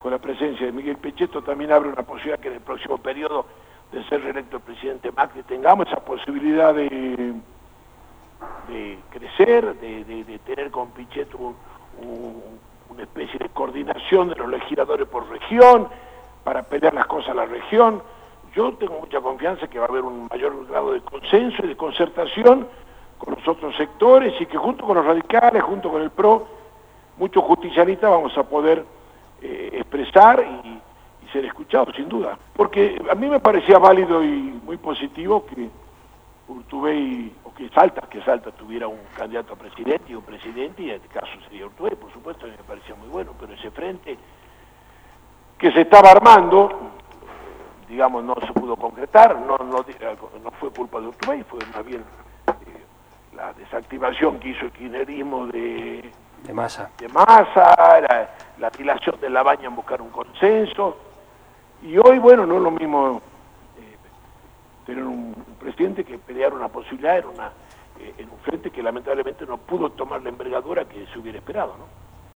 con la presencia de Miguel Pichetto, también abre una posibilidad que en el próximo periodo de ser reelecto el presidente Macri tengamos esa posibilidad de crecer, de tener con Pichetto una especie de coordinación de los legisladores por región, para pelear las cosas a la región. Yo tengo mucha confianza que va a haber un mayor grado de consenso y de concertación con los otros sectores y que junto con los radicales, junto con el PRO, muchos justicialistas vamos a poder expresar y ser escuchados, sin duda. Porque a mí me parecía válido y muy positivo que Urtubey, o que Salta tuviera un candidato a presidente y un presidente, y en este caso sería Urtubey, por supuesto, a mí me parecía muy bueno, pero ese frente que se estaba armando, digamos, no se pudo concretar, no fue culpa de Urtubey, fue más bien la desactivación que hizo el kirchnerismo de Massa, la dilación de la baña en buscar un consenso, y hoy, bueno, no es lo mismo tener un presidente que pelear una posibilidad en un frente que lamentablemente no pudo tomar la envergadura que se hubiera esperado, ¿no?